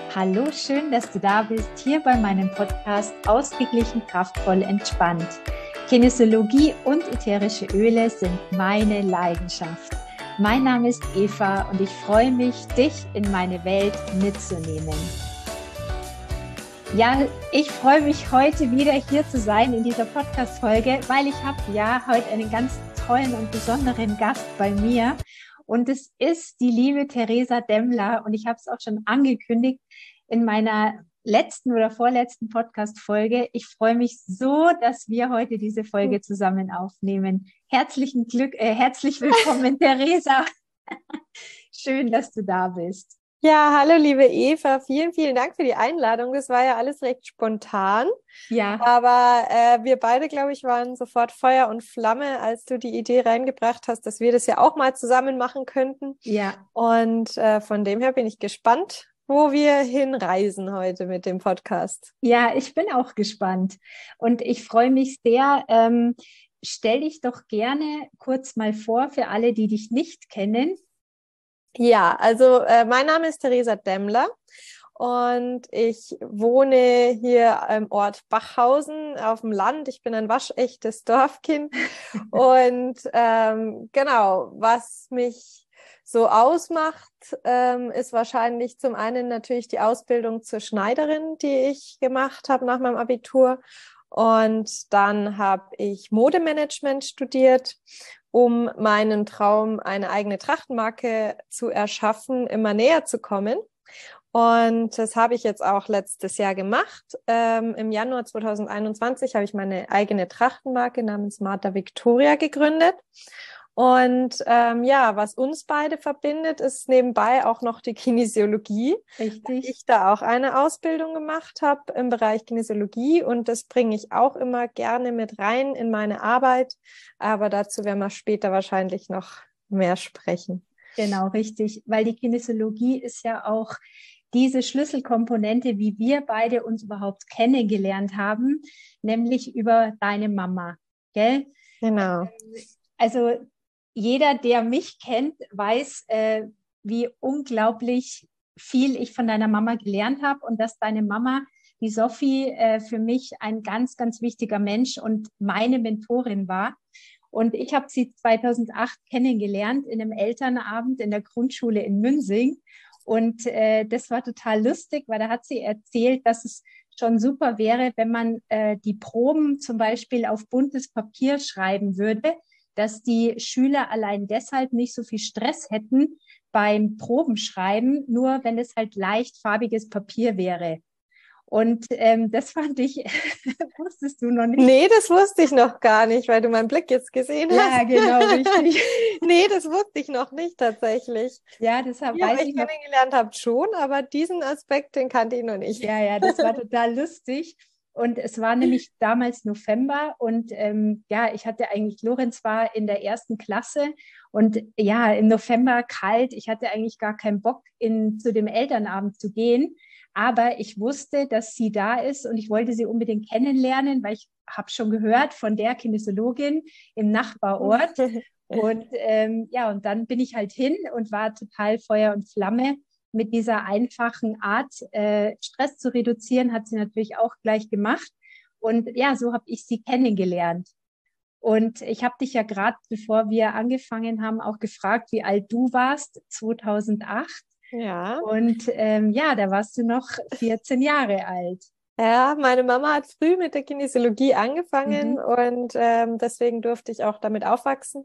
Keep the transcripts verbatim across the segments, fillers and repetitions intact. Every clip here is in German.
Hallo, schön, dass du da bist, hier bei meinem Podcast Ausgeglichen, kraftvoll, entspannt. Kinesiologie und ätherische Öle sind meine Leidenschaft. Mein Name ist Eva und ich freue mich, dich in meine Welt mitzunehmen. Ja, ich freue mich heute wieder hier zu sein in dieser Podcast-Folge, weil ich habe ja heute einen ganz tollen und besonderen Gast bei mir. Und es ist die liebe Theresa Demmler. Und ich habe es auch schon angekündigt in meiner letzten oder vorletzten Podcast-Folge. Ich freue mich so, dass wir heute diese Folge zusammen aufnehmen. Herzlichen Glück, äh, herzlich willkommen, Theresa. Schön, dass du da bist. Ja, hallo liebe Eva, vielen, vielen Dank für die Einladung. Das war ja alles recht spontan. Ja. Aber äh, wir beide, glaube ich, waren sofort Feuer und Flamme, als du die Idee reingebracht hast, dass wir das ja auch mal zusammen machen könnten. Ja. Und äh, von dem her bin ich gespannt, wo wir hinreisen heute mit dem Podcast. Ja, ich bin auch gespannt. Und ich freue mich sehr. Ähm, stell dich doch gerne kurz mal vor für alle, die dich nicht kennen. Ja, also äh, mein Name ist Theresa Demmler und ich wohne hier im Ort Bachhausen auf dem Land. Ich bin ein waschechtes Dorfkind und ähm, genau, was mich so ausmacht, ähm, ist wahrscheinlich zum einen natürlich die Ausbildung zur Schneiderin, die ich gemacht habe nach meinem Abitur. Und dann habe ich Modemanagement studiert, um meinen Traum, eine eigene Trachtenmarke zu erschaffen, immer näher zu kommen. Und das habe ich jetzt auch letztes Jahr gemacht. Ähm, im Januar zwanzig einundzwanzig habe ich meine eigene Trachtenmarke namens Marta Victoria gegründet. Und ähm, ja, was uns beide verbindet, ist nebenbei auch noch die Kinesiologie. Richtig. Ich da auch eine Ausbildung gemacht habe im Bereich Kinesiologie und das bringe ich auch immer gerne mit rein in meine Arbeit. Aber dazu werden wir später wahrscheinlich noch mehr sprechen. Genau, richtig. Weil die Kinesiologie ist ja auch diese Schlüsselkomponente, wie wir beide uns überhaupt kennengelernt haben, nämlich über deine Mama, gell? Genau. Also jeder, der mich kennt, weiß, äh, wie unglaublich viel ich von deiner Mama gelernt habe und dass deine Mama, die Sophie, äh, für mich ein ganz, ganz wichtiger Mensch und meine Mentorin war. Und ich habe sie zweitausendacht kennengelernt in einem Elternabend in der Grundschule in Münsing. Und äh, das war total lustig, weil da hat sie erzählt, dass es schon super wäre, wenn man äh, die Proben zum Beispiel auf buntes Papier schreiben würde, dass die Schüler allein deshalb nicht so viel Stress hätten beim Probenschreiben, nur wenn es halt leicht farbiges Papier wäre. Und ähm, das fand ich, wusstest du noch nicht? Nee, das wusste ich noch gar nicht, weil du meinen Blick jetzt gesehen hast. Ja, genau, richtig. Nee, das wusste ich noch nicht tatsächlich. Ja, deshalb Ja, weiß ich ich noch. kennengelernt habe schon, aber diesen Aspekt, den kannte ich noch nicht. Ja, ja, das war total lustig. Und es war nämlich damals November und ähm, ja, ich hatte eigentlich, Lorenz war in der ersten Klasse und ja, im November kalt. Ich hatte eigentlich gar keinen Bock, in, zu dem Elternabend zu gehen. Aber ich wusste, dass sie da ist und ich wollte sie unbedingt kennenlernen, weil ich habe schon gehört von der Kinesiologin im Nachbarort. Und ähm, ja, und dann bin ich halt hin und war total Feuer und Flamme. Mit dieser einfachen Art, äh, Stress zu reduzieren, hat sie natürlich auch gleich gemacht. Und ja, so habe ich sie kennengelernt. Und ich habe dich ja gerade, bevor wir angefangen haben, auch gefragt, wie alt du warst, zweitausendacht. Ja. Und ähm, ja, da warst du noch vierzehn Jahre alt. Ja, meine Mama hat früh mit der Kinesiologie angefangen Mhm. und ähm, deswegen durfte ich auch damit aufwachsen.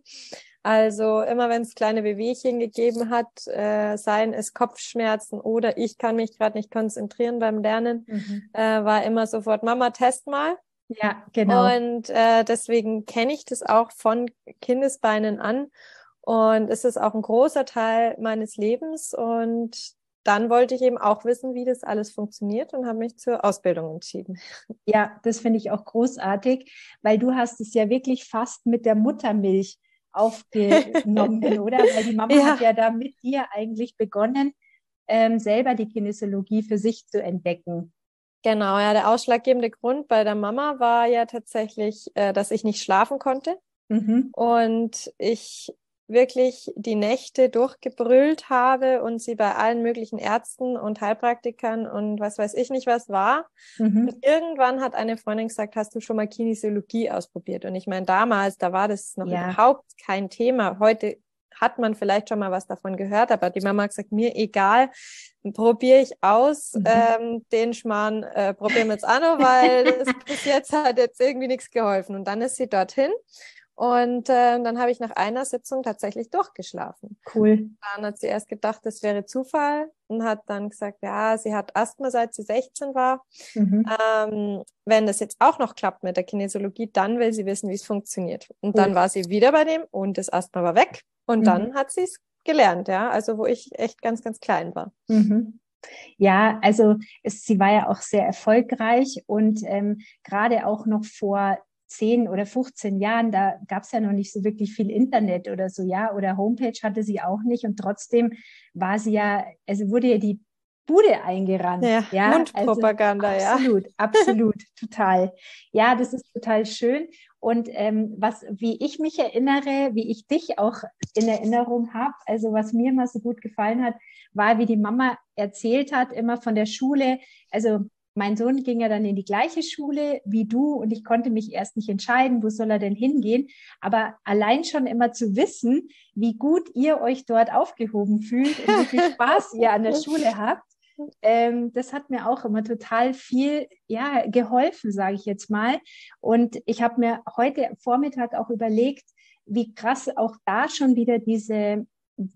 Also immer wenn es kleine Wehwehchen gegeben hat, äh, seien es Kopfschmerzen oder ich kann mich gerade nicht konzentrieren beim Lernen, Mhm. äh, war immer sofort Mama, test mal. Ja, genau. Und äh, deswegen kenne ich das auch von Kindesbeinen an und es ist auch ein großer Teil meines Lebens und dann wollte ich eben auch wissen, wie das alles funktioniert und habe mich zur Ausbildung entschieden. Ja, das finde ich auch großartig, weil du hast es ja wirklich fast mit der Muttermilch aufgenommen, oder? Weil die Mama Ja. hat ja da mit dir eigentlich begonnen, ähm, selber die Kinesiologie für sich zu entdecken. Genau, ja, der ausschlaggebende Grund bei der Mama war ja tatsächlich, äh, dass ich nicht schlafen konnte. Mhm. Und ich wirklich die Nächte durchgebrüllt habe und sie bei allen möglichen Ärzten und Heilpraktikern und was weiß ich nicht was war. Mhm. Und irgendwann hat eine Freundin gesagt, hast du schon mal Kinesiologie ausprobiert? Und ich meine, damals, da war das noch Ja. überhaupt kein Thema. Heute hat man vielleicht schon mal was davon gehört, aber die Mama hat gesagt, mir egal, probiere ich aus, Mhm. ähm, den Schmarrn äh, probieren wir jetzt auch noch, weil das bis jetzt hat jetzt irgendwie nichts geholfen. Und dann ist sie dorthin und äh, dann habe ich nach einer Sitzung tatsächlich durchgeschlafen. Cool. Dann hat sie erst gedacht, das wäre Zufall und hat dann gesagt, ja, sie hat Asthma, seit sie sechzehn war. Mhm. Ähm, wenn das jetzt auch noch klappt mit der Kinesiologie, dann will sie wissen, wie es funktioniert. Und Cool. dann war sie wieder bei dem und das Asthma war weg. Und Mhm. dann hat sie es gelernt, ja, also wo ich echt ganz, ganz klein war. Mhm. Ja, also es, sie war ja auch sehr erfolgreich und ähm, gerade auch noch vor zehn oder fünfzehn Jahren, da gab es ja noch nicht so wirklich viel Internet oder so, ja, oder Homepage hatte sie auch nicht und trotzdem war sie ja, also wurde ja die Bude eingerannt. Ja, Ja, Mundpropaganda, also ja. absolut, absolut, total. Ja, das ist total schön. Und ähm, was, wie ich mich erinnere, wie ich dich auch in Erinnerung habe, also was mir immer so gut gefallen hat, war, wie die Mama erzählt hat, immer von der Schule. Also mein Sohn ging ja dann in die gleiche Schule wie du und ich konnte mich erst nicht entscheiden, wo soll er denn hingehen. Aber allein schon immer zu wissen, wie gut ihr euch dort aufgehoben fühlt und wie viel Spaß ihr an der Schule habt, ähm, das hat mir auch immer total viel, ja, geholfen, sage ich jetzt mal. Und ich habe mir heute Vormittag auch überlegt, wie krass auch da schon wieder diese,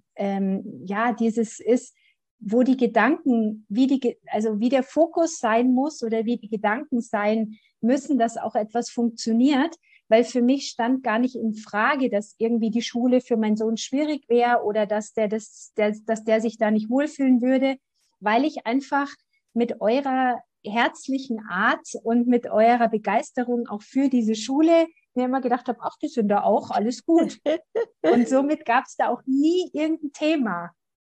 ähm, ja, dieses ist, wo die Gedanken, wie die, also wie der Fokus sein muss oder wie die Gedanken sein müssen, dass auch etwas funktioniert, weil für mich stand gar nicht in Frage, dass irgendwie die Schule für meinen Sohn schwierig wäre oder dass der, das, der, dass der sich da nicht wohlfühlen würde, weil ich einfach mit eurer herzlichen Art und mit eurer Begeisterung auch für diese Schule mir immer gedacht habe, ach, die sind da auch, alles gut. Und somit gab es da auch nie irgendein Thema.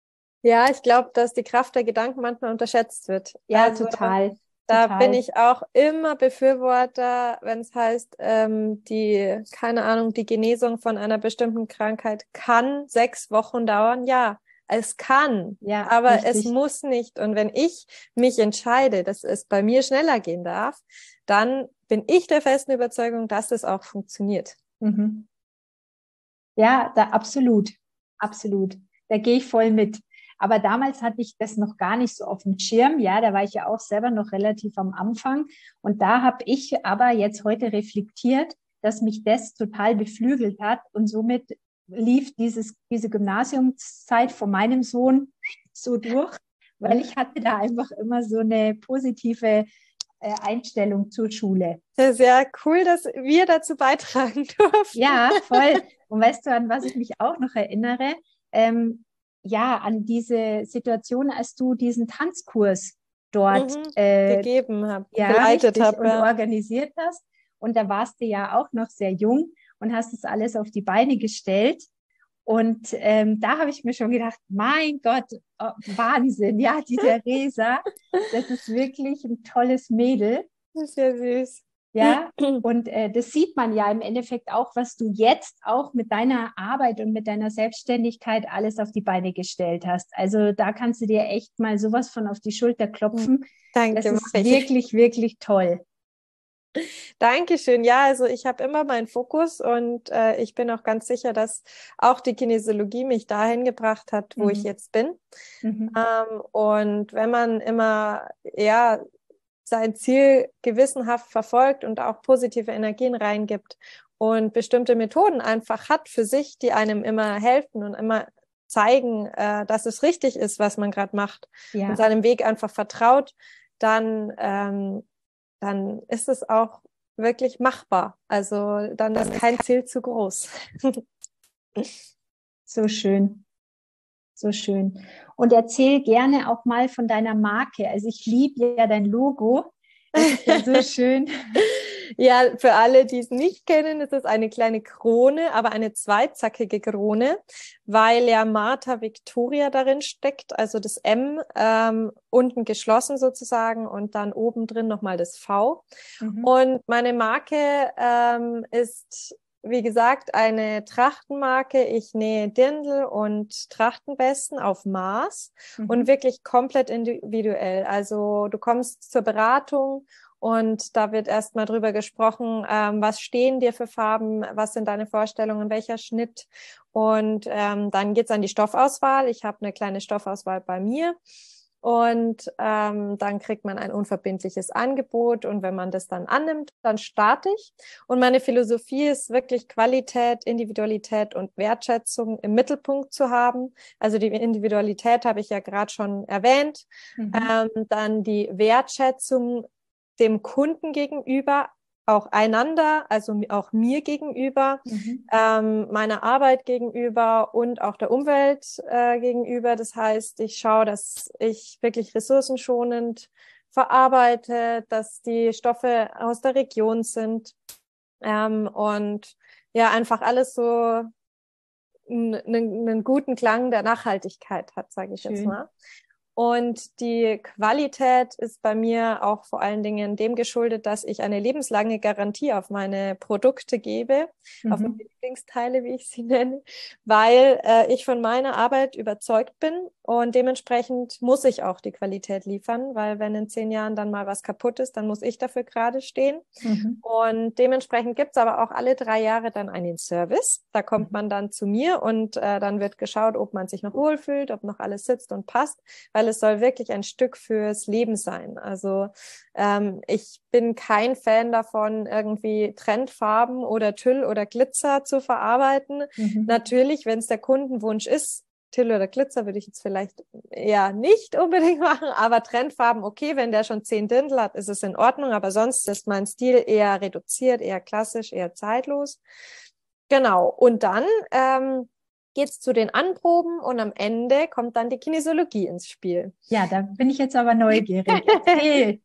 Ja, ich glaube, dass die Kraft der Gedanken manchmal unterschätzt wird. Ja, Also, total. da total. bin ich auch immer Befürworter, wenn es heißt, ähm, die, keine Ahnung, die Genesung von einer bestimmten Krankheit kann sechs Wochen dauern. Ja, es kann, Ja, aber richtig. es muss nicht. Und wenn ich mich entscheide, dass es bei mir schneller gehen darf, dann bin ich der festen Überzeugung, dass es auch funktioniert. Mhm. Ja, da absolut, absolut. Da gehe ich voll mit. Aber damals hatte ich das noch gar nicht so auf dem Schirm. Ja, da war ich ja auch selber noch relativ am Anfang. Und da habe ich aber jetzt heute reflektiert, dass mich das total beflügelt hat. Und somit lief dieses, diese Gymnasiumszeit von meinem Sohn so durch, weil ich hatte da einfach immer so eine positive äh, Einstellung zur Schule. Sehr, sehr cool, dass wir dazu beitragen durften. Ja, voll. Und weißt du, an was ich mich auch noch erinnere? Ähm, ja, an diese Situation, als du diesen Tanzkurs dort Mhm, äh, gegeben habe, ja, geleitet richtig habe. und Ja. organisiert hast. Und da warst du ja auch noch sehr jung und hast das alles auf die Beine gestellt. Und ähm, da habe ich mir schon gedacht, mein Gott, oh, Wahnsinn, ja, die Theresa, das ist wirklich ein tolles Mädel. Das ist ja süß. Ja, und äh, das sieht man ja im Endeffekt auch, was du jetzt auch mit deiner Arbeit und mit deiner Selbstständigkeit alles auf die Beine gestellt hast. Also da kannst du dir echt mal sowas von auf die Schulter klopfen. Danke, Das ist mach ich. wirklich, wirklich toll. Dankeschön. Ja, also ich habe immer meinen Fokus und äh, ich bin auch ganz sicher, dass auch die Kinesiologie mich dahin gebracht hat, wo Mhm. ich jetzt bin. Mhm. Ähm, und wenn man immer, ja, sein Ziel gewissenhaft verfolgt und auch positive Energien reingibt und bestimmte Methoden einfach hat für sich, die einem immer helfen und immer zeigen, äh, dass es richtig ist, was man gerade macht Ja. und seinem Weg einfach vertraut, dann, ähm, dann ist es auch wirklich machbar. Also dann ist kein Ziel zu groß. So schön. So schön. Und erzähl gerne auch mal von deiner Marke. Also ich liebe ja dein Logo. Das ist ja so schön. Ja, für alle, die es nicht kennen, ist es eine kleine Krone, aber eine zweizackige Krone, weil ja Martha Victoria darin steckt, also das M ähm, unten geschlossen sozusagen und dann oben drin nochmal das V. Mhm. Und meine Marke ähm, ist wie gesagt, eine Trachtenmarke. Ich nähe Dirndl und Trachtenwesten auf Maß mhm. und wirklich komplett individuell. Also du kommst zur Beratung und da wird erstmal drüber gesprochen, ähm, was stehen dir für Farben, was sind deine Vorstellungen, welcher Schnitt. Und ähm, dann geht's an die Stoffauswahl. Ich habe eine kleine Stoffauswahl bei mir. Und ähm, dann kriegt man ein unverbindliches Angebot. Und wenn man das dann annimmt, dann starte ich. Und meine Philosophie ist wirklich Qualität, Individualität und Wertschätzung im Mittelpunkt zu haben. Also die Individualität habe ich ja gerade schon erwähnt. Mhm. Ähm, dann die Wertschätzung dem Kunden gegenüber, auch einander, also auch mir gegenüber, mhm. ähm, meiner Arbeit gegenüber und auch der Umwelt äh, gegenüber. Das heißt, ich schaue, dass ich wirklich ressourcenschonend verarbeite, dass die Stoffe aus der Region sind ähm, und ja, einfach alles so einen guten Klang der Nachhaltigkeit hat, sage ich Schön. Jetzt mal. Und die Qualität ist bei mir auch vor allen Dingen dem geschuldet, dass ich eine lebenslange Garantie auf meine Produkte gebe, mhm. auf meine Lieblingsteile, wie ich sie nenne, weil äh, ich von meiner Arbeit überzeugt bin und dementsprechend muss ich auch die Qualität liefern, weil wenn in zehn Jahren dann mal was kaputt ist, dann muss ich dafür gerade stehen. Mhm. Und dementsprechend gibt's aber auch alle drei Jahre dann einen Service. Da kommt man dann zu mir und äh, dann wird geschaut, ob man sich noch wohlfühlt, ob noch alles sitzt und passt, weil es soll wirklich ein Stück fürs Leben sein. Also ähm, ich bin kein Fan davon, irgendwie Trendfarben oder Tüll oder Glitzer zu verarbeiten. Mhm. Natürlich, wenn es der Kundenwunsch ist, Tüll oder Glitzer würde ich jetzt vielleicht eher nicht unbedingt machen, aber Trendfarben, okay, wenn der schon zehn Dirndl hat, ist es in Ordnung, aber sonst ist mein Stil eher reduziert, eher klassisch, eher zeitlos. Genau, und dann ähm, geht's zu den Anproben und am Ende kommt dann die Kinesiologie ins Spiel. Ja, da bin ich jetzt aber neugierig. Erzähl.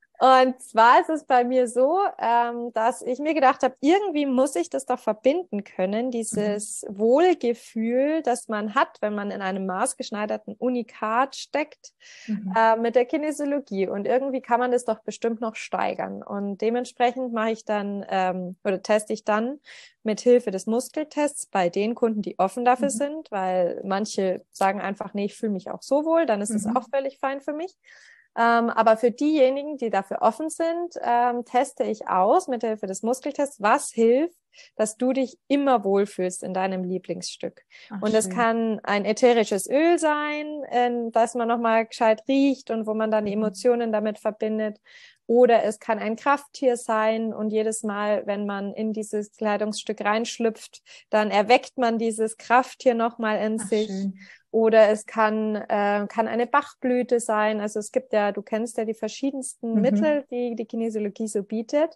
Und zwar ist es bei mir so, ähm, dass ich mir gedacht habe, irgendwie muss ich das doch verbinden können, dieses mhm. Wohlgefühl, das man hat, wenn man in einem maßgeschneiderten Unikat steckt, mhm. äh, mit der Kinesiologie. Und irgendwie kann man das doch bestimmt noch steigern. Und dementsprechend mache ich dann ähm, oder teste ich dann mit Hilfe des Muskeltests bei den Kunden, die offen dafür mhm. sind, weil manche sagen einfach, nee, ich fühle mich auch so wohl, dann ist es mhm. auch völlig fein für mich. Ähm, aber für diejenigen, die dafür offen sind, ähm, teste ich aus mit Hilfe des Muskeltests, was hilft, dass du dich immer wohlfühlst in deinem Lieblingsstück. Ach, und das kann ein ätherisches Öl sein, äh, das man nochmal gescheit riecht und wo man dann die Emotionen damit verbindet. Oder es kann ein Krafttier sein und jedes Mal, wenn man in dieses Kleidungsstück reinschlüpft, dann erweckt man dieses Krafttier nochmal in Ach, sich. Schön. Oder es kann, äh, kann eine Bachblüte sein. Also es gibt ja, du kennst ja die verschiedensten mhm. Mittel, die die Kinesiologie so bietet.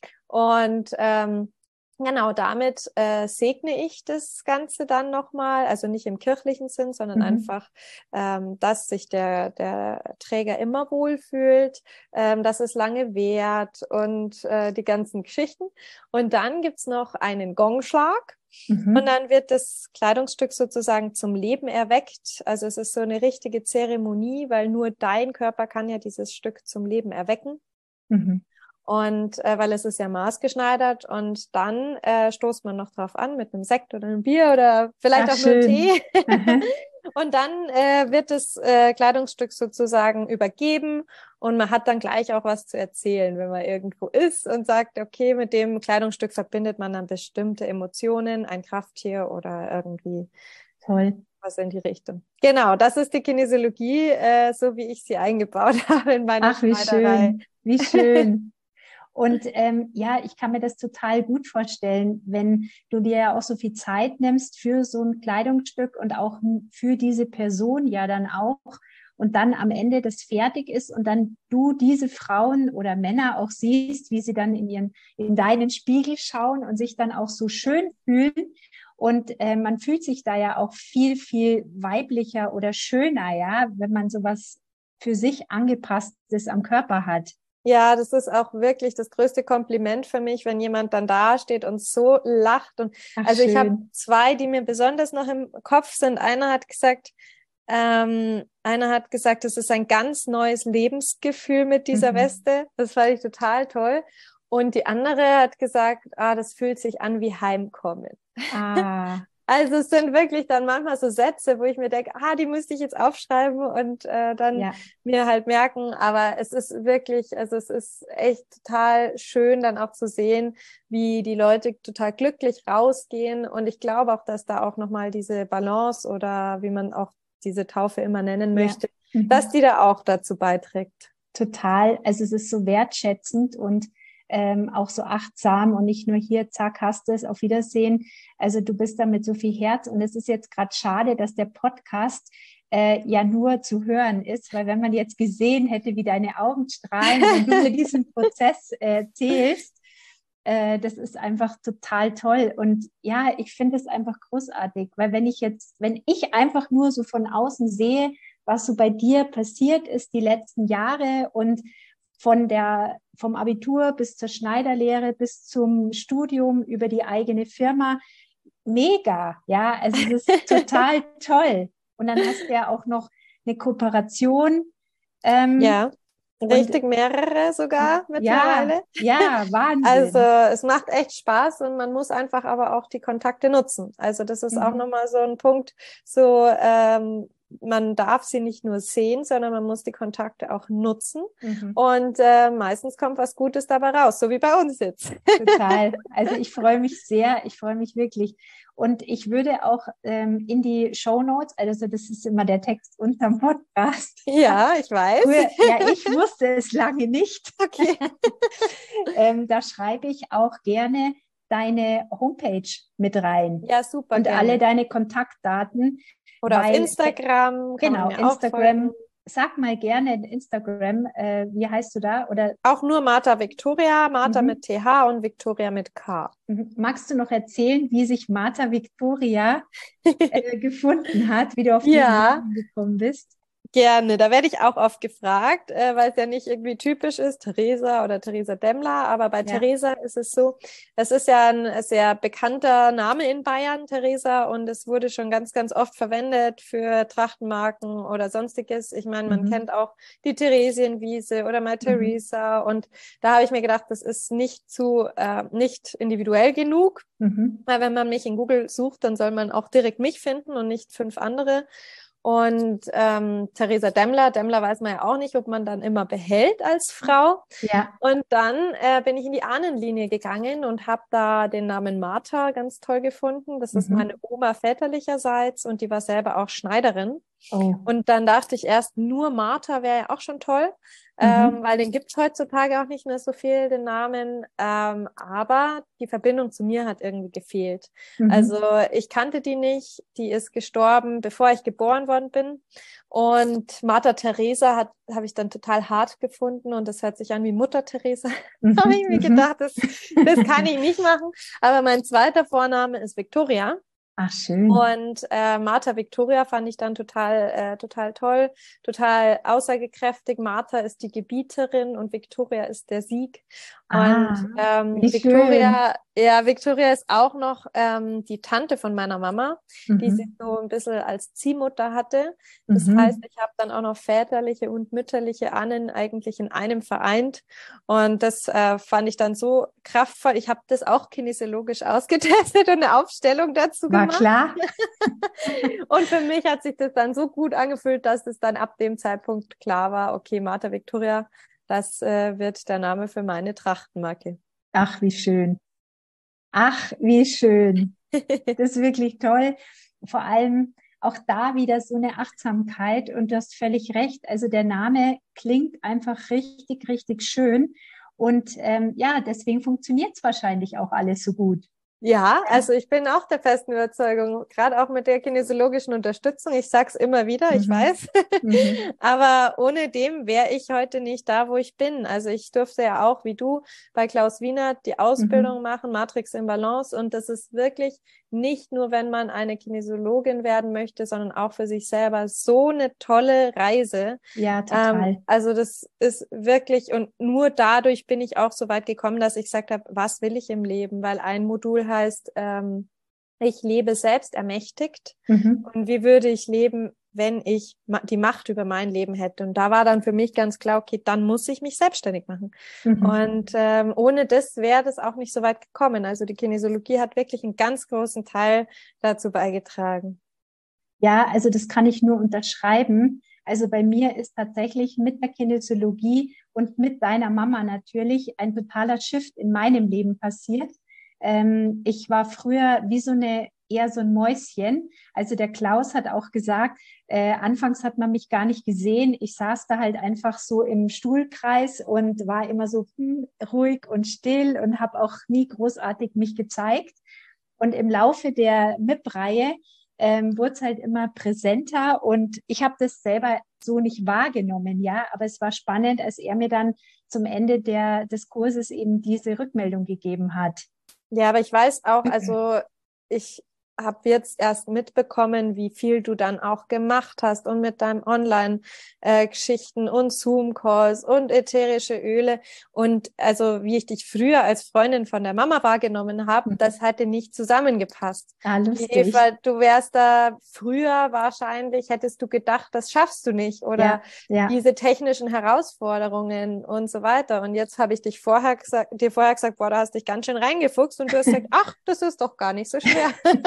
Und ähm, genau, damit äh, segne ich das Ganze dann nochmal, also nicht im kirchlichen Sinn, sondern mhm. einfach, ähm, dass sich der, der Träger immer wohlfühlt, ähm, dass es lange währt und äh, die ganzen Geschichten. Und dann gibt's noch einen Gongschlag. Mhm. Und dann wird das Kleidungsstück sozusagen zum Leben erweckt. Also es ist so eine richtige Zeremonie, weil nur dein Körper kann ja dieses Stück zum Leben erwecken. Mhm. Und äh, weil es ist ja maßgeschneidert und dann äh, stoßt man noch drauf an mit einem Sekt oder einem Bier oder vielleicht Ach, auch nur Tee. Und dann äh, wird das äh, Kleidungsstück sozusagen übergeben und man hat dann gleich auch was zu erzählen, wenn man irgendwo ist und sagt, okay, mit dem Kleidungsstück verbindet man dann bestimmte Emotionen, ein Krafttier oder irgendwie Toll. Was in die Richtung. Genau, das ist die Kinesiologie, äh, so wie ich sie eingebaut habe in meiner Ach, wie Schneiderei. schön, wie schön. Und ähm, ja, ich kann mir das total gut vorstellen, wenn du dir ja auch so viel Zeit nimmst für so ein Kleidungsstück und auch für diese Person ja dann auch und dann am Ende das fertig ist und dann du diese Frauen oder Männer auch siehst, wie sie dann in ihren, in deinen Spiegel schauen und sich dann auch so schön fühlen. Und äh, man fühlt sich da ja auch viel, viel weiblicher oder schöner, ja, wenn man sowas für sich angepasstes am Körper hat. Ja, das ist auch wirklich das größte Kompliment für mich, wenn jemand dann da steht und so lacht. Und Ach, also schön. Ich habe zwei, die mir besonders noch im Kopf sind. Einer hat gesagt, ähm, einer hat gesagt, es ist ein ganz neues Lebensgefühl mit dieser mhm. Weste. Das fand ich total toll. Und die andere hat gesagt, ah, das fühlt sich an wie Heimkommen. Ah. Also es sind wirklich dann manchmal so Sätze, wo ich mir denke, ah, die müsste ich jetzt aufschreiben und äh, dann Ja. mir halt merken. Aber es ist wirklich, also es ist echt total schön, dann auch zu sehen, wie die Leute total glücklich rausgehen. Und ich glaube auch, dass da auch nochmal diese Balance oder wie man auch diese Taufe immer nennen Ja. möchte, Mhm. dass die da auch dazu beiträgt. Total. Also es ist so wertschätzend und ähm, auch so achtsam und nicht nur hier, zack, hast es, auf Wiedersehen. Also du bist da mit so viel Herz und es ist jetzt gerade schade, dass der Podcast äh, ja nur zu hören ist, weil wenn man jetzt gesehen hätte, wie deine Augen strahlen, wenn du mir diesen Prozess äh, erzählst, äh, das ist einfach total toll. Und ja, ich finde es einfach großartig, weil wenn ich jetzt, wenn ich einfach nur so von außen sehe, was so bei dir passiert ist die letzten Jahre und von der, vom Abitur bis zur Schneiderlehre, bis zum Studium über die eigene Firma. Mega, ja, also es ist total toll. Und dann hast du ja auch noch eine Kooperation. Ähm, Ja, richtig mehrere sogar mittlerweile. Ja, ja, Wahnsinn. Also es macht echt Spaß und man muss einfach aber auch die Kontakte nutzen. Also das ist Mhm. auch nochmal so ein Punkt, so ähm, man darf sie nicht nur sehen, sondern man muss die Kontakte auch nutzen. Mhm. Und äh, meistens kommt was Gutes dabei raus, so wie bei uns jetzt. Total. Also ich freue mich sehr, ich freue mich wirklich. Und ich würde auch ähm, in die Shownotes, also das ist immer der Text unterm Podcast. Ja, ich weiß. Früher, ja, ich wusste es lange nicht. Okay. ähm, da schreibe ich auch gerne deine Homepage mit rein. Ja, super. Und gerne. alle deine Kontaktdaten. Oder weil, auf Instagram. Kann genau, man mir Instagram. Auch Sag mal gerne in Instagram, äh, wie heißt du da? Oder auch nur Martha Victoria, Martha mhm. mit T H und Victoria mit K. Magst du noch erzählen, wie sich Martha Victoria äh, gefunden hat, wie du auf Ja. diesen Namen gekommen bist? Gerne, da werde ich auch oft gefragt, äh, weil es ja nicht irgendwie typisch ist, Theresa oder Theresa Demmler, aber bei ja. Theresa ist es so, es ist ja ein sehr bekannter Name in Bayern, Theresa, und es wurde schon ganz, ganz oft verwendet für Trachtenmarken oder sonstiges. Ich meine, man mhm. kennt auch die Theresienwiese oder mal Theresa mhm. und da habe ich mir gedacht, das ist nicht zu, äh, nicht individuell genug, mhm. weil wenn man mich in Google sucht, dann soll man auch direkt mich finden und nicht fünf andere. Und ähm, Theresa Demmler, Demmler weiß man ja auch nicht, ob man dann immer behält als Frau. Ja. Und dann äh, bin ich in die Ahnenlinie gegangen und habe da den Namen Martha ganz toll gefunden. Das mhm. ist meine Oma väterlicherseits und die war selber auch Schneiderin. Oh. Und dann dachte ich erst, nur Martha wäre ja auch schon toll, mhm. ähm, weil den gibt's heutzutage auch nicht mehr so viel, den Namen. Ähm, aber die Verbindung zu mir hat irgendwie gefehlt. Mhm. Also ich kannte die nicht, die ist gestorben, bevor ich geboren worden bin. Und Martha Theresa hat habe ich dann total hart gefunden und das hört sich an wie Mutter Theresa. Mhm. Da habe ich mir gedacht, das, das kann ich nicht machen. Aber mein zweiter Vorname ist Victoria. Ach, schön. Und äh, Martha Victoria fand ich dann total, äh, total toll, total aussagekräftig. Martha ist die Gebieterin und Victoria ist der Sieg. Ah, und ähm, Victoria, schön. ja, Victoria ist auch noch ähm, die Tante von meiner Mama, mhm. die sie so ein bisschen als Ziehmutter hatte. Das mhm. heißt, ich habe dann auch noch väterliche und mütterliche Ahnen eigentlich in einem vereint. Und das äh, fand ich dann so kraftvoll. Ich habe das auch kinesiologisch ausgetestet und eine Aufstellung dazu War gemacht. Klar. Und für mich hat sich das dann so gut angefühlt, dass es dann ab dem Zeitpunkt klar war, okay, Martha Victoria, das äh, wird der Name für meine Trachtenmarke. Ach, wie schön. Ach, wie schön. Das ist wirklich toll. Vor allem auch da wieder so eine Achtsamkeit und du hast völlig recht. Also der Name klingt einfach richtig, richtig schön. Und ähm, ja, deswegen funktioniert es wahrscheinlich auch alles so gut. Ja, also ich bin auch der festen Überzeugung, gerade auch mit der kinesiologischen Unterstützung. Ich sag's immer wieder, ich mhm. weiß. Mhm. Aber ohne dem wäre ich heute nicht da, wo ich bin. Also ich durfte ja auch, wie du, bei Klaus Wienert die Ausbildung mhm. machen, Matrix in Balance. Und das ist wirklich nicht nur, wenn man eine Kinesiologin werden möchte, sondern auch für sich selber so eine tolle Reise. Ja, total. Ähm, also das ist wirklich, und nur dadurch bin ich auch so weit gekommen, dass ich gesagt habe, was will ich im Leben? Weil ein Modul heißt, ähm, ich lebe selbst ermächtigt. Mhm. Und wie würde ich leben, wenn ich ma- die Macht über mein Leben hätte. Und da war dann für mich ganz klar, okay, dann muss ich mich selbstständig machen. Mhm. Und ähm, ohne das wäre das auch nicht so weit gekommen. Also die Kinesiologie hat wirklich einen ganz großen Teil dazu beigetragen. Ja, also das kann ich nur unterschreiben. Also bei mir ist tatsächlich mit der Kinesiologie und mit deiner Mama natürlich ein totaler Shift in meinem Leben passiert. Ähm, ich war früher wie so eine, eher so ein Mäuschen. Also der Klaus hat auch gesagt, äh, anfangs hat man mich gar nicht gesehen. Ich saß da halt einfach so im Stuhlkreis und war immer so hm, ruhig und still und habe auch nie großartig mich gezeigt. Und im Laufe der M I P-Reihe ähm, wurde es halt immer präsenter und ich habe das selber so nicht wahrgenommen, ja, aber es war spannend, als er mir dann zum Ende der, des Kurses eben diese Rückmeldung gegeben hat. Ja, aber ich weiß auch, also ich habe jetzt erst mitbekommen, wie viel du dann auch gemacht hast und mit deinen Online-Geschichten und Zoom-Calls und ätherische Öle und also wie ich dich früher als Freundin von der Mama wahrgenommen habe, das hätte nicht zusammengepasst. Ah, lustig. Eva, du wärst da früher wahrscheinlich, hättest du gedacht, das schaffst du nicht oder Ja, ja. diese technischen Herausforderungen und so weiter. Und jetzt habe ich dich vorher gesagt, dir vorher gesagt, boah, da hast dich ganz schön reingefuchst und du hast gesagt, ach, das ist doch gar nicht so schwer.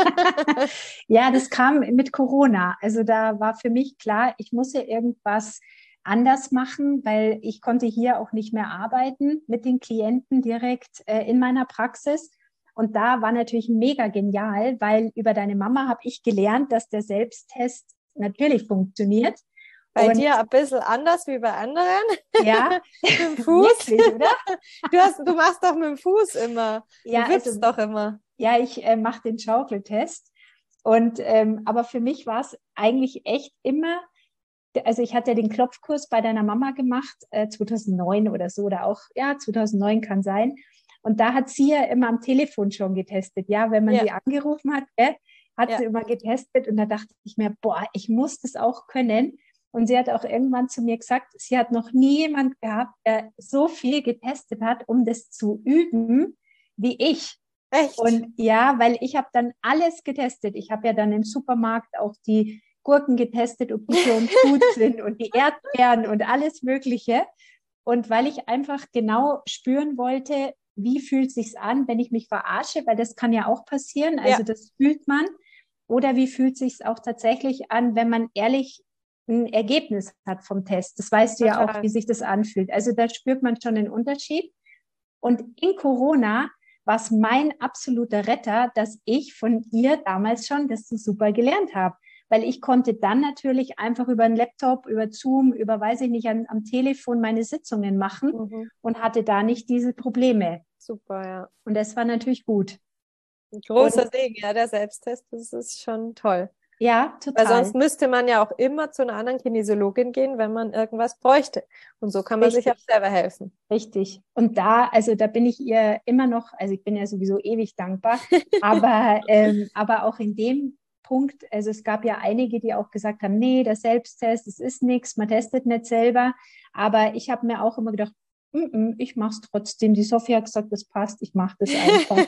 Ja, das kam mit Corona. Also da war für mich klar, ich muss ja irgendwas anders machen, weil ich konnte hier auch nicht mehr arbeiten mit den Klienten direkt äh, in meiner Praxis. Und da war natürlich mega genial, weil über deine Mama habe ich gelernt, dass der Selbsttest natürlich funktioniert. Bei und, dir ein bisschen anders wie bei anderen. Ja, mit dem Fuß. Wirklich, oder? Du, hast, du machst doch mit dem Fuß immer. Ja, du wippst also, doch immer. Ja, ich äh, mache den Schaukeltest. Und ähm, aber für mich war es eigentlich echt immer, also ich hatte ja den Klopfkurs bei deiner Mama gemacht, äh, zweitausendneun oder so, oder auch, ja, zweitausendneun kann sein. Und da hat sie ja immer am Telefon schon getestet. Ja, wenn man Ja. sie angerufen hat, äh, hat Ja. sie immer getestet. Und da dachte ich mir, boah, ich muss das auch können. Und sie hat auch irgendwann zu mir gesagt, sie hat noch nie jemand gehabt, der so viel getestet hat, um das zu üben, wie ich. Echt? Und ja, weil ich habe dann alles getestet. Ich habe ja dann im Supermarkt auch die Gurken getestet, ob die für uns gut sind und die Erdbeeren und alles Mögliche. Und weil ich einfach genau spüren wollte, wie fühlt sich's an, wenn ich mich verarsche, weil das kann ja auch passieren. Also Ja. das fühlt man. Oder wie fühlt sich's auch tatsächlich an, wenn man ehrlich ein Ergebnis hat vom Test? Das weißt du ja auch, Total. wie sich das anfühlt. Also da spürt man schon den Unterschied. Und in Corona war es mein absoluter Retter, dass ich von ihr damals schon das so super gelernt habe. Weil ich konnte dann natürlich einfach über einen Laptop, über Zoom, über, weiß ich nicht, am, am Telefon meine Sitzungen machen Mhm. und hatte da nicht diese Probleme. Super, ja. Und das war natürlich gut. Ein großer Und, Segen, ja, der Selbsttest, das ist schon toll. Ja, Weil total. sonst müsste man ja auch immer zu einer anderen Kinesiologin gehen, wenn man irgendwas bräuchte. Und so kann man Richtig. sich auch selber helfen. Richtig. Und da, also da bin ich ihr immer noch, also ich bin ja sowieso ewig dankbar, aber, ähm, aber auch in dem Punkt, also es gab ja einige, die auch gesagt haben, nee, der Selbsttest, das ist nichts, man testet nicht selber. Aber ich habe mir auch immer gedacht, mm -mm, ich mache es trotzdem. Die Sophie hat gesagt, das passt, ich mache das einfach.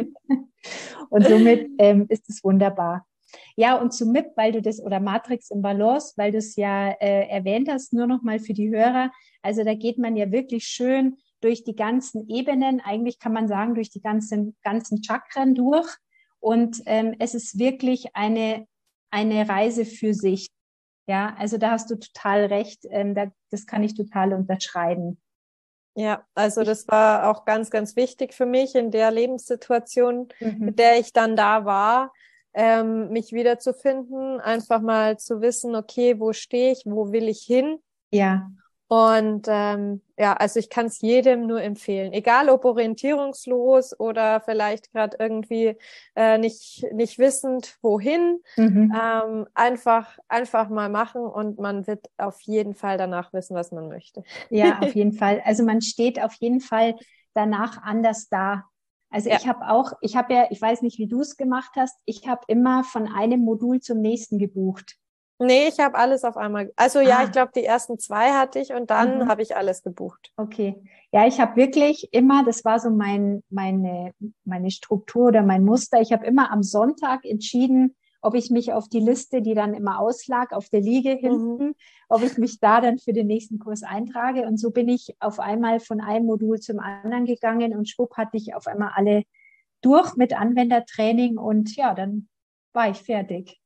Und somit ähm, ist es wunderbar. Ja, und zu M I P, weil du das, oder Matrix im Balance, weil du es ja äh, erwähnt hast, nur noch mal für die Hörer. Also da geht man ja wirklich schön durch die ganzen Ebenen, eigentlich kann man sagen, durch die ganzen, ganzen Chakren durch. Und ähm, es ist wirklich eine, eine Reise für sich. Ja, also da hast du total recht. Ähm, da, das kann ich total unterschreiben. Ja, also Ich, das war auch ganz, ganz wichtig für mich in der Lebenssituation, mhm. mit der ich dann da war, ähm, mich wiederzufinden, einfach mal zu wissen, okay, wo stehe ich, wo will ich hin? Ja. Und ähm, ja, also ich kann es jedem nur empfehlen, egal ob orientierungslos oder vielleicht gerade irgendwie äh, nicht nicht wissend wohin, Mhm. ähm, einfach einfach mal machen und man wird auf jeden Fall danach wissen, was man möchte. Ja, auf jeden Fall. Also man steht auf jeden Fall danach anders da. Also Ja. ich habe auch, ich habe ja, ich weiß nicht, wie du es gemacht hast, ich habe immer von einem Modul zum nächsten gebucht. Nee, ich habe alles auf einmal. Also ja, Ah. ich glaube, die ersten zwei hatte ich und dann Mhm. habe ich alles gebucht. Okay. Ja, ich habe wirklich immer, das war so mein, meine, meine Struktur oder mein Muster. Ich habe immer am Sonntag entschieden, ob ich mich auf die Liste, die dann immer auslag, auf der Liege hinten, Mhm. ob ich mich da dann für den nächsten Kurs eintrage. Und so bin ich auf einmal von einem Modul zum anderen gegangen und schwupp hatte ich auf einmal alle durch mit Anwendertraining und ja, dann war ich fertig.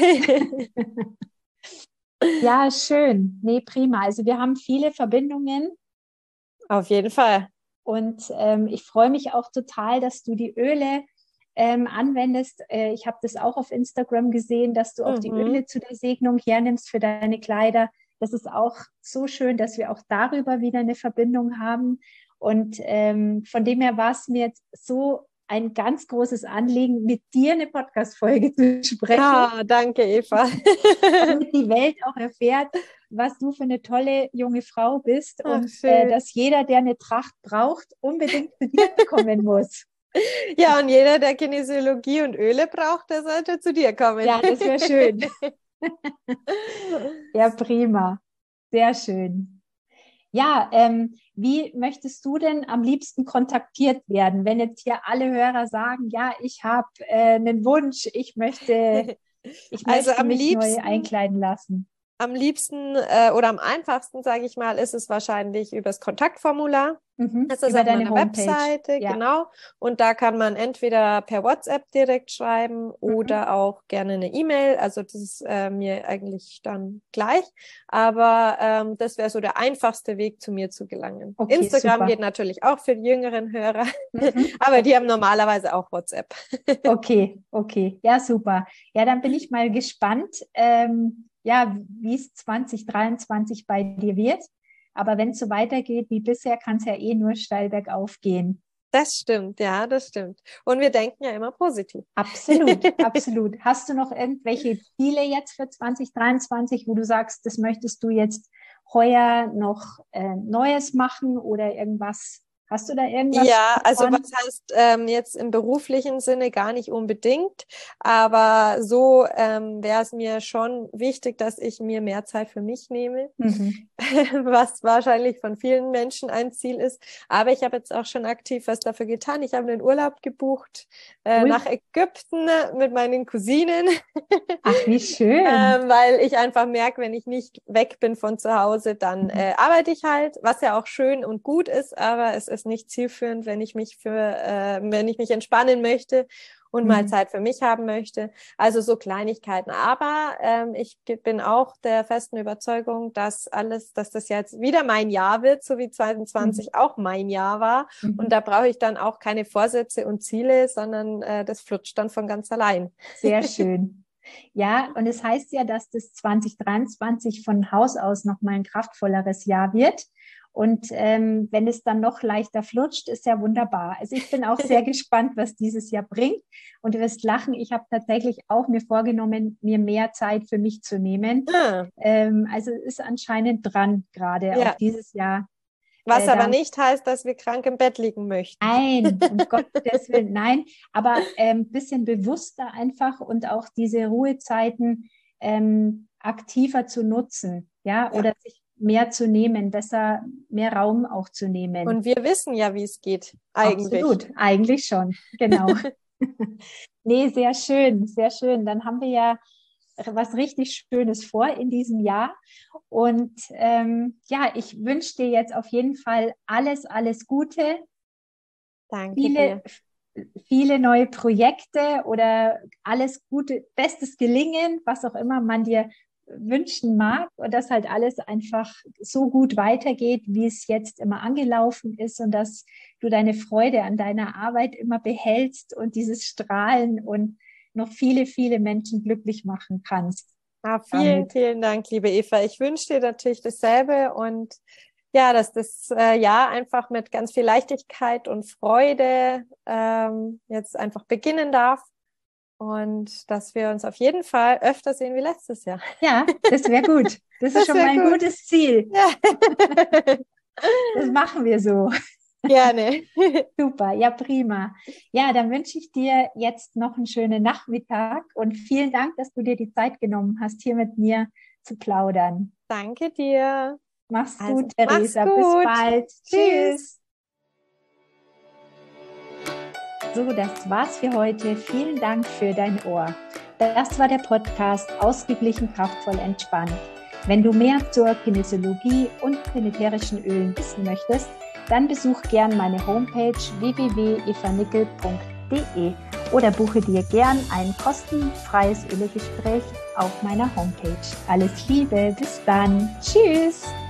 Ja, schön. Nee, prima. Also wir haben viele Verbindungen Auf jeden Fall. und ähm, ich freue mich auch total, dass du die Öle ähm, anwendest. Äh, ich habe das auch auf Instagram gesehen, dass du auch die Mhm. Öle zu der Segnung hernimmst für deine Kleider. Das ist auch so schön, dass wir auch darüber wieder eine Verbindung haben. Und ähm, von dem her war es mir jetzt so ein ganz großes Anliegen, mit dir eine Podcast-Folge zu sprechen, Ah, danke, Eva. damit die Welt auch erfährt, was du für eine tolle junge Frau bist Ach, und äh, schön. dass jeder, der eine Tracht braucht, unbedingt zu dir kommen muss. Ja, und jeder, der Kinesiologie und Öle braucht, der sollte zu dir kommen. Ja, das wäre schön. Ja, prima. Sehr schön. Ja, ähm, wie möchtest du denn am liebsten kontaktiert werden, wenn jetzt hier alle Hörer sagen, ja, ich habe äh, einen Wunsch, ich möchte, ich Also möchte am mich neu liebsten einkleiden lassen? Am liebsten äh, oder am einfachsten, sage ich mal, ist es wahrscheinlich übers Kontaktformular. Mhm. Das ist Über auf deine meiner Homepage. Webseite, Ja. genau. Und da kann man entweder per WhatsApp direkt schreiben Mhm. oder auch gerne eine E-Mail. Also das ist äh, mir eigentlich dann gleich. Aber ähm, das wäre so der einfachste Weg, zu mir zu gelangen. Okay, Instagram super. geht natürlich auch für die jüngeren Hörer, Mhm. aber die haben Okay. normalerweise auch WhatsApp. Okay, okay. Ja, super. Ja, dann bin ich mal gespannt, ähm, ja, wie es zwanzig dreiundzwanzig bei dir wird. Aber wenn es so weitergeht wie bisher, kann es ja eh nur steil bergauf gehen. Das stimmt, ja, das stimmt. Und wir denken ja immer positiv. Absolut, absolut. Hast du noch irgendwelche Ziele jetzt für zwanzig dreiundzwanzig, wo du sagst, das möchtest du jetzt heuer noch äh, Neues machen oder irgendwas? Hast du da irgendwas Ja, also vor? was heißt ähm, jetzt im beruflichen Sinne gar nicht unbedingt, aber so ähm, wäre es mir schon wichtig, dass ich mir mehr Zeit für mich nehme, Mhm. was wahrscheinlich von vielen Menschen ein Ziel ist. Aber ich habe jetzt auch schon aktiv was dafür getan. Ich habe einen Urlaub gebucht äh, Cool. nach Ägypten mit meinen Cousinen. Ach, wie schön. Ähm, weil ich einfach merke, wenn ich nicht weg bin von zu Hause, dann Mhm. äh, arbeite ich halt, was ja auch schön und gut ist, aber es ist nicht zielführend, wenn ich mich für, äh, wenn ich mich entspannen möchte und mal Mhm. Zeit für mich haben möchte. Also so Kleinigkeiten. Aber ähm, ich bin auch der festen Überzeugung, dass alles, dass das jetzt wieder mein Jahr wird, so wie zwanzig zwanzig Mhm. auch mein Jahr war. Und Mhm. da brauche ich dann auch keine Vorsätze und Ziele, sondern äh, das flutscht dann von ganz allein. Sehr schön. Ja, und es heißt ja, dass das zwanzig dreiundzwanzig von Haus aus noch mal ein kraftvolleres Jahr wird. Und ähm, wenn es dann noch leichter flutscht, ist ja wunderbar. Also ich bin auch sehr gespannt, was dieses Jahr bringt. Und du wirst lachen, ich habe tatsächlich auch mir vorgenommen, mir mehr Zeit für mich zu nehmen. Ah, Ähm, also es ist anscheinend dran, gerade auch ja. dieses Jahr. Was Äh, aber da nicht heißt, dass wir krank im Bett liegen möchten. Nein, um Gottes Willen, nein, aber ein ähm, bisschen bewusster einfach und auch diese Ruhezeiten ähm, aktiver zu nutzen, ja, Ja. oder sich mehr zu nehmen, besser mehr Raum auch zu nehmen. Und wir wissen ja, wie es geht, eigentlich. Absolut, eigentlich schon, genau. Nee, sehr schön, sehr schön. Dann haben wir ja was richtig Schönes vor in diesem Jahr. Und ähm, ja, ich wünsche dir jetzt auf jeden Fall alles, alles Gute, Danke viele, dir. viele neue Projekte oder alles Gute, bestes Gelingen, was auch immer man dir wünschen mag und dass halt alles einfach so gut weitergeht, wie es jetzt immer angelaufen ist und dass du deine Freude an deiner Arbeit immer behältst und dieses Strahlen und noch viele, viele Menschen glücklich machen kannst Ah, vielen, damit. vielen Dank, liebe Eva. Ich wünsche dir natürlich dasselbe und ja, dass das äh, Jahr einfach mit ganz viel Leichtigkeit und Freude ähm, jetzt einfach beginnen darf und dass wir uns auf jeden Fall öfter sehen wie letztes Jahr. Ja, das wäre gut. Das ist Das schon mal wäre ein gut. gutes Ziel. Ja. Das machen wir so. Gerne. Super, ja, prima. Ja, dann wünsche ich dir jetzt noch einen schönen Nachmittag und vielen Dank, dass du dir die Zeit genommen hast, hier mit mir zu plaudern. Danke dir. Mach's Also, gut, mach's Theresa. Bis gut. bald. Tschüss. Tschüss. So, das war's für heute. Vielen Dank für dein Ohr. Das war der Podcast Ausgeglichen, kraftvoll, entspannt. Wenn du mehr zur Kinesiologie und planetärischen Ölen wissen möchtest, dann besuch gern meine Homepage w w w punkt eva nickel punkt d e oder buche dir gern ein kostenfreies Ölegespräch auf meiner Homepage. Alles Liebe, bis dann. Tschüss!